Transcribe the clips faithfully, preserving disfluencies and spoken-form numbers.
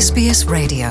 إس بي إس Radio.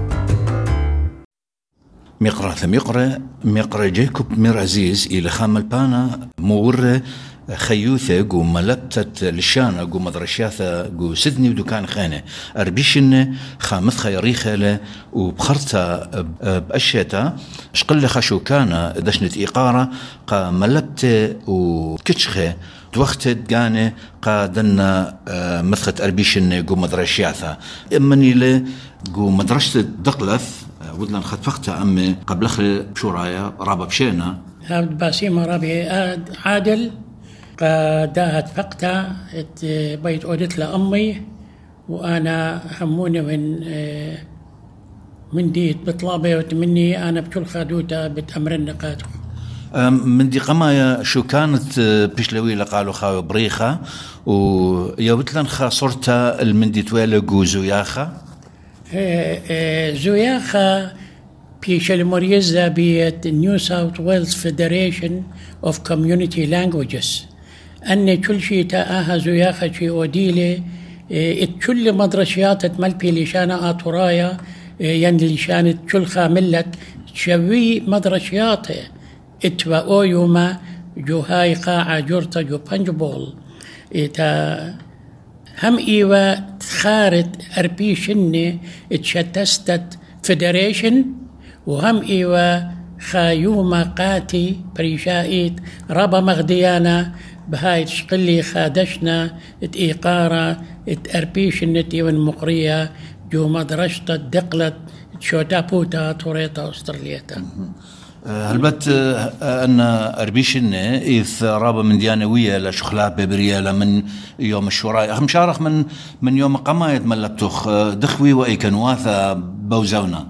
مقرأ مقرأ مقرأ جيكوب مير عزيز إلى خام البانا مورة خيوثة جو ملبتت لشانة جو مدرشاثة جو سدني ودكان خانة أربيشن خامث خيريخة له وبخرطة بأشيتا شقل خشو كان دشنت إقارة قا ملبتة وكتشخة توختت جانة قا دنا مثخت أربيشن جو مدرشاثة إمني له جو مدرسة دقلث ودنا نخد فقطة أمي قبل أخر بشورايا رابا بشينا هاد باسيمة رابي عادل قادات فقطة بيت أودت لأمي وأنا هموني من من ديت بطلابي وتمني أنا بكل خادوتا بتأمر النقاط من دي قمايا شو كانت بيشلوي لقالوا خاوي بريخة ويوتلن خاصرتا المندي تويلة جو زوياخة زوياخة بيش المريزة بيت نيو ساوث ويلز فيدريشن اوف كوميونيتي لانجويجز أن كل شيء تاها زوياخة شي وديلي كل مدرسيات تملبي لشانة آتورايا ين لشانة كل خاملك شوي مدرسيات اتوا اويوما جو هاي قاعة جورتا جو بانجبول اتا هم ايوا تخارت اربيشني اتشتستت فيدريشن وهم ايوا خايوما قاتي بريشائيت رابا مغديانا بهاي تشقلي خادشنا ات ايقارة ات اربيشنتي والمقرية جو مدرشتا دقلت شوتا بوتا توريتا استرليتا هلبت أن أربيشن إذ رابا من ديانوية لشخلات ببريالة من يوم الشوراء أخم شارخ من من يوم قماية ملبتوخ دخوي وإيكنواثة بوزونا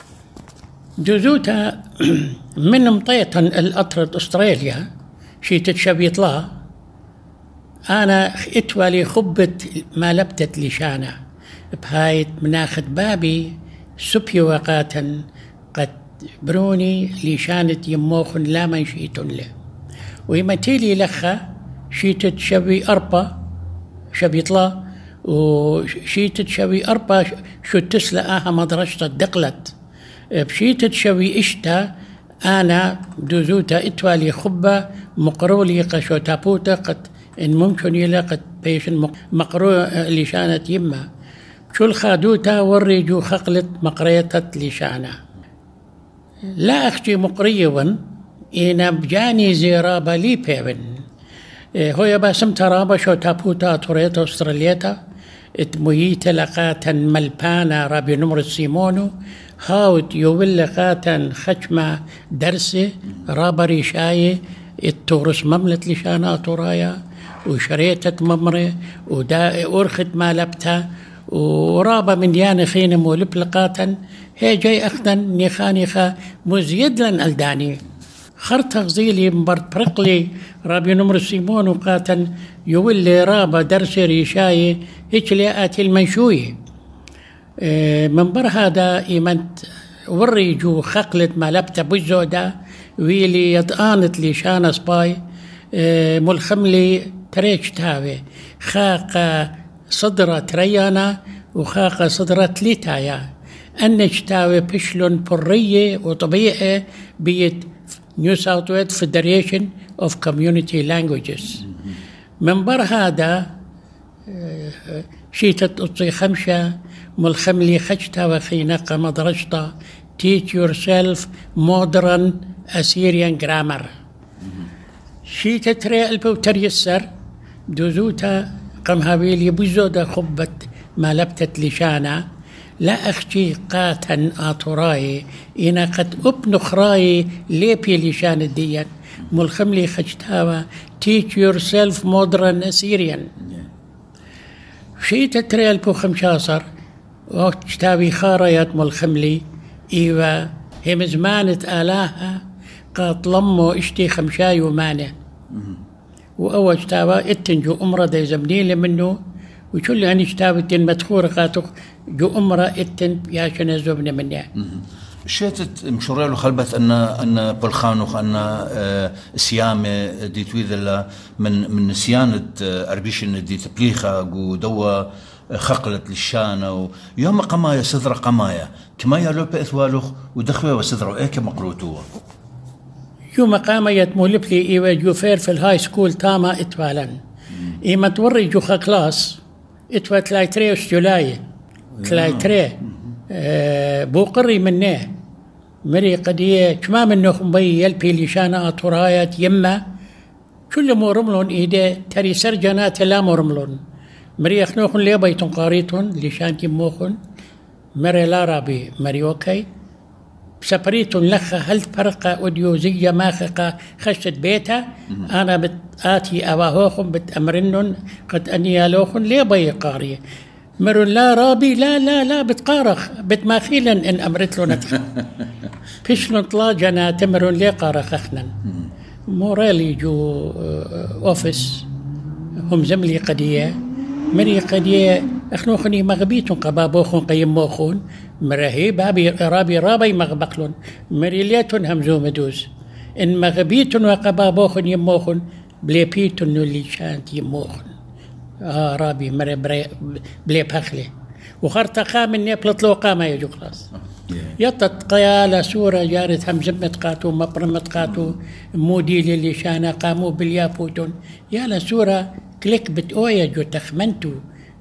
جزوتا من مطيطا الأطرد أستراليا شي تتشبيط لا أنا اتوالي خبت ما لبتت لشانة بهاي مناخد بابي سبي وقاتا قد بروني لشانت يموخن لا من شيتن له ويمتيلي لخا شيتت شبي أربا شبي طلا وشيتت شبي أربا شو تسلا آها مدرسة دقلت بشيتت شبي إشتا أنا دوزوتا إتوالي خبة مقرولي قشو تابوتا قد إن ممكن يلاقت بيشن مقرو لشانت يما شو الخادوتا وريجو خقلت مقريتت لشانة لا أختي مقريبا إنا بجاني زي رابا لي بيبن هو يباسم ترابا شو تابوتا توريتا أستراليتا اتمويت لقاتا ملبانا رابي نمر سيمونو هاوت يوبل لقاتا خشمة درسي رابا ريشاي التورس مملت لشانا تورايا وشريتت ممري ودا أرخت ما لبتا ورابا من ديان خينم ولبلقاتا هي جاي أخذا نيخانيخا مزيد لن ألداني خرط غزيلي مبرد برقلي رابي نمر سيمون وقاتا يولي رابا درسي ريشاي هيك لياتي المنشوي اه من بر هذا إيمانت وريجو خقلت ما لبتا بجودا ويلي يطانت لي شانا سباي اه ملخملي تريش تاوي خاقة صدرة تريانا وخاقة صدرة تليتايا أنش تاوي بشلون برية وطبيعة بيت نيو ساوث ويلز فيدريشن اوف كوميونيتي لانجويجز من بر هذا شيتت أطي خمشة ملخملي خجتا وخيناقة مدرجتا teach yourself modern Assyrian grammar شيتت ري البوتر يسر دوزوتا قم هابيلي بزودا خبت ما لبتت لشانا لا أخشي قاتا آطراي إنا قد أبن خراي ليبي لشان الديان ملخملي خجتاوا teach yourself modern Assyrian شيء تري البو خمشاصر وقتاوي خاريات ملخملي إيوا هم زمانت آلاها قاط لمو اشتي خمشاي ومانه وأول تاوا اتنجو أمرا دي زمنيل منه وكل أن اشتاوتين مدخور قاتو جو أمرا اتن ياشن زبن منه شيتت مشوريلو خلبت أن أن بالخانوخ أن أه سيامة دي تويذلا من من سيانة أربيشن دي تبليخة جو دوا خقلت للشانة يوم قمايا سذرة قمايا كما يالو بإثوالوخ ودخوة وسذرة إيك مقلوتوه يوم قامية مولبلي إيوة جو فير في الهاي سكول تاما إتوالا إيما توري جو خاكلاس إتوا تلايتري وشجولاي تلايتري أه بوقري منه مري قديه كما منه خمبي يلبي لشانا أطرايات يما كل مو رملون إيدي تري سرجانات لا مو رملون مري أخنوخن ليه بيتون قاريتون لشان تموخن مري لا رابي مري أوكي سبريتون لخا هل فرقة أوديوزية ماخقة خشت بيتها أنا بتآتي أواهوخن بتأمرنن قد أني يالوخن ليه بي قارية مرون لا رابي لا لا لا بتقارخ بتماخيلا إن أمرت له نتخ فيشلون طلاجنا تمرون ليه قارخ أخنا موريلي جو أوفيس هم زملي قدية مري قدية أخنوخني مغبيتون قبابوخن قيموخن مرهي بابي رابي رابي مغبقلون مري ليتون همزو مدوز إن مغبيتون وقبابوخن يموخن بليبيتون اللي شانت يموخن آه رابي مري بلي بخلي وخرطقا من نيبلط لو قاما يجو خلاص يطت قيالة سورة جارت همزمت قاتو مبرمت قاتو مودي اللي شانا قاموا باليافوتون يالا سورة كليك بتقوية جو تخمنتو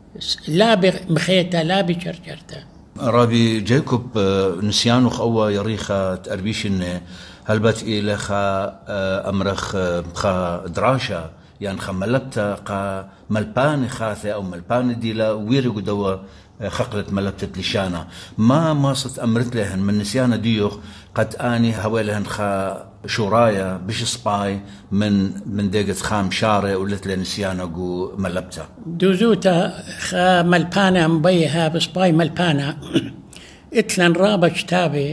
لا بمخيتا لا بشرشرتا رابي جايكوب نسيانو خوا يريخا تأربيشن هلبت إلى خا أمرخ خا دراشة يعني خملبتا قا ملبان خاثة أو ملبان ديلا ويرقو دوا خقلت ملبتت لشانا ما ماصت أمرت لهن من نسيانا ديوخ قد آني هوالهن خا شورايا بش سباي من من دقة خام شارع ولت لنسيانا قو ملبتا دوزوتا خا ملبانا مبيها بسباي ملبانا اتلن رابا كتابي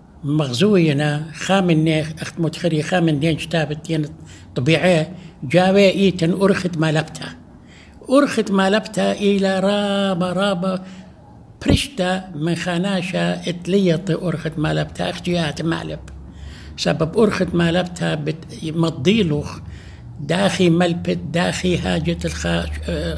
مغزوينا خامن اخت متخري خامن دين كتابة طبيعية جاوي ايتن ارخت ملبتا ارخت ملبتا الى رابا رابا برشتا من خاناشا اتليط ارخت ملبتا اختيات مالب سبب أرخت مالبتها مضيلوخ داخي ملبت داخي هاجة الخاش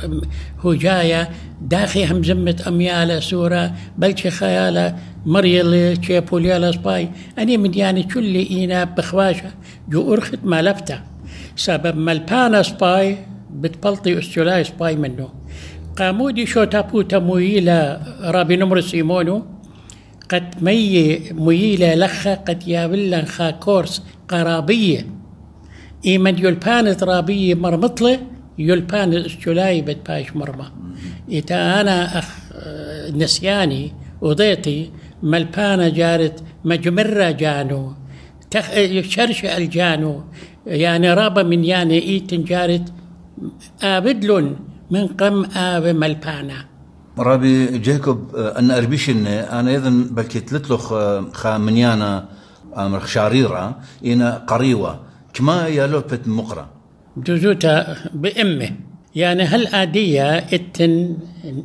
هجاية داخي همزمة أميالة سورة بلش خيالة مريالة تشيبوليالة سباي أني من يعني كل إينا بخواشة جو أرخت مالبتها سبب ملبانا سباي بتبلطي أستولاي سباي منه قامودي شو تابوتا مويلة رابي نمر سيمونو قد مي ميلة لخا قد يابلن خا كورس قرابية إيمن يلبان ترابية مرمطلة يلبان استولاي بتباش مرمى إتا أنا أخ نسياني وضيتي ملبانة جارت مجمرة جانو تخ شرش الجانو يعني رابا من يعني إيتن جارت آبدلون من قم آب ملبانة رابي جايكوب أنا أربيشن أنا إذن بلكي تلتلخ خامنيانا أمر شاريرة إنا قريوة كما يالو بت مقرة دوزوتا بأمه يعني هل آدية اتن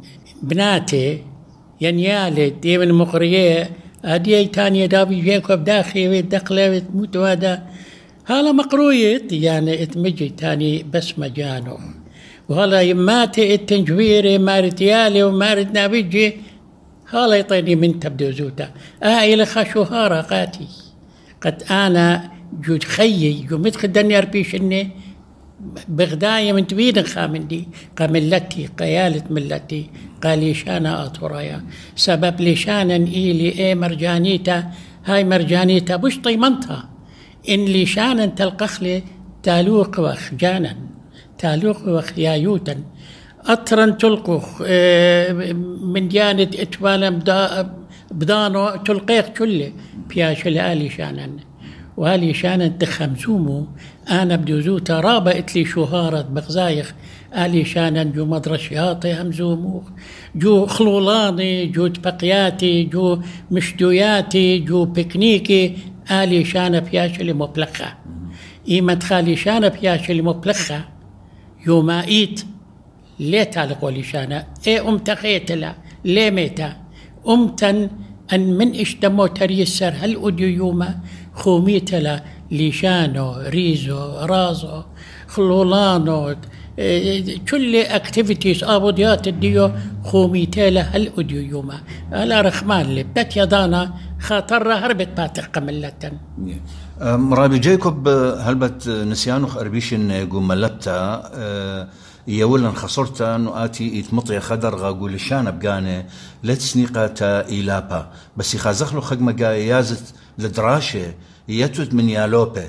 بناتي ينيالي ديمن مقرية آدية تانية دابي جايكوب داخي ويدخله ومتوادا هلا مقروية يعني اتمجي تاني بس مجانو وهلا يماتي التنجويري مارتيالي ومارت نابيجي هلا يطيني من تبدو زوتا آئلة خاشوها راقاتي قد أنا جود خيي جو مدخل دني أربيشني بغداية من تبيدن خامندي قاملتي قيالة ملتي قالي شانا أطورايا سبب لشانا إيلي إيه مرجانيتا هاي مرجانيتا بش طيمنتها إن لشانا تلقخلي تالوق وخجانا تالوق وخيايوتا أطرا تلقخ من ديانة إتوالا بدانو تلقيق كله بياش الآلي شانا وهالي شانا تخمزومو أنا بدوزوتا رابا إتلي شهارة بغزايخ آلي شانا جو مدرشياتي همزومو جو خلولاني جو تبقياتي جو مشدوياتي جو بيكنيكي آلي شانا بياش اللي مبلخة إيما تخالي شانا بياش اللي مبلخة يوم ايت ليه تعلقوا لي شانا ايه ام تخيتلا ليه ميتا امتن ان من اشتمو تريسر هل اديو يوما خوميتلا ليشانو ريزو رازو خلولانو كل اكتيفيتيز ابوديات الديو خوميتيله هل اديو يوما الا رخمان اللي بدت يدانا خاطر هربت باتر قملتن مرابي جايكوب هلبت نسيانو خربيشن يقول ملبتا يولن خسرتا نؤاتي يتمطي خدر غاقول الشانة بقانة لتسنيقة تا إيلابا بس يخازخلو خقمة قاية يازت لدراشة يتوت من يالوبة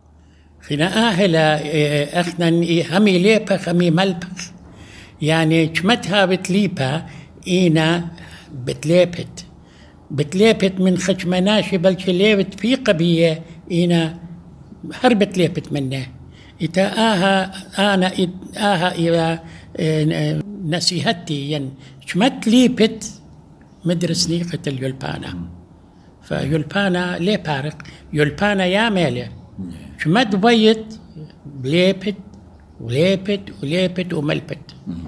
خنا آهلا أخنا همي ليبا خمي ملبخ يعني كمتها بتليبا إينا بتليبت بتليبت من خشمناشي بلش ليبت في قبية إينا هربت ليبت منه إتا آها أنا آها إلى نسيهتي ين شمت ليبت مدرس نيقة اليولبانا فيولبانا ليه بارق يولبانا يا ميلة شمت بيت ليبت وليبت وليبت وملبت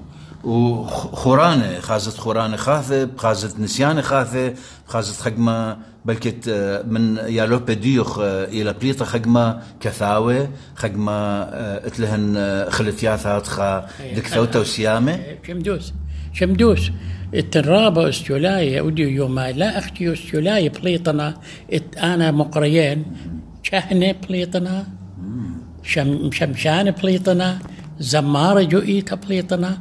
وخورانة خازت خورانة خاثة خازت نسيانة خاثة خازت خقمة بلكت من يالوبة ديوخ إلى بليطة خقمة كثاوة خقمة اتلهن خلتياثات خا دكثوتة وسيامة شمدوس شمدوس الترابة استولاية وديو يوما لا أختي استولاية بليطنا أنا مقريين شهنة بليطنا شم شمشان بليطنا زمارة جوئيتا بليطنا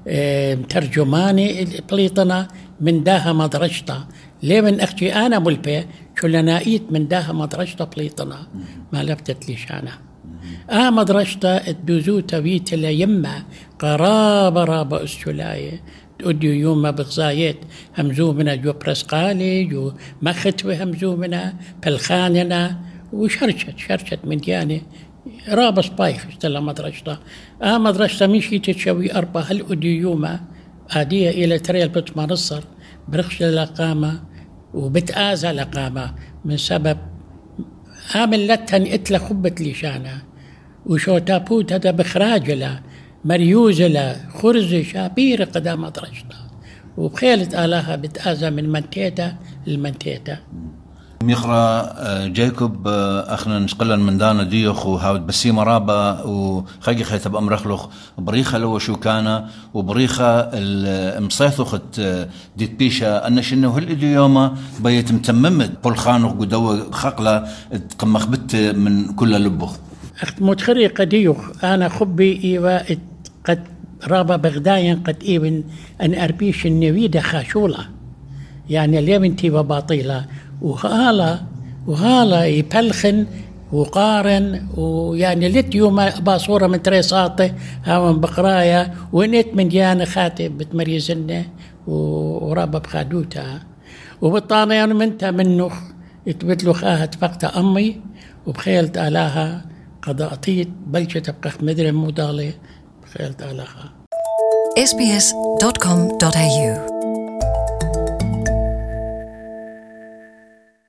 ترجماني بليطنا من داها مدرجتا ليه من أختي أنا ملبي شلنائيت من داها مدرجتا بليطنا ما لبتت لي شانا آه مدرجتا الدوزوتا بيت يما قرابة رابة أستولاية توديو يوما بغزايت همزو منا جو برسقالي جو مختوي همزو منا بلخاننا وشرشت شرشت من دياني رابس بايخ اشتلا مدرجتا آه مدرجتا مشي تتشوي أربع هل أديوما آدية إلى تريل بت منصر برخش لقامة وبتآزى لقامة من سبب آمن لتن إتلا خبت لشانا وشو تابوت هذا بخراجلا مريوزلا خرز شابير قدام مدرجتا وبخيلة آلاها بتآزى من منتيتا لمنتيتا ميقرا جايكوب اخنا نشقلن من دانا ديوخ وهاود بسي مرابا وخاقي خيث بأمرخلوخ بريخة لو شو كان وبريخة المصيثوخت ديت بيشا أن شنو هالإديو يوما بيت متممت بولخانوخ قدوة خقلة قمخبت من كل لبوخ أخت متخري قديوخ أنا خبي إيوا قد رابا بغدايا قد إيوان أن أربيش النويدة خاشولة يعني اليوم تيوا باطيلة وهالا وهالا يبلخن وقارن ويعني لت يوم باصورة من تريساطي هاون بقرايا ونت من ديانا خاتب بتمريزنة ورابا بخادوتها وبالطانة يعني منتا منه يتبدلو خاها تفقت أمي وبخيلت آلاها قضاءتيت بلشة تبقى مدري مودالي بخيلت آلاها إس بي إس دوت كوم دوت إيه يو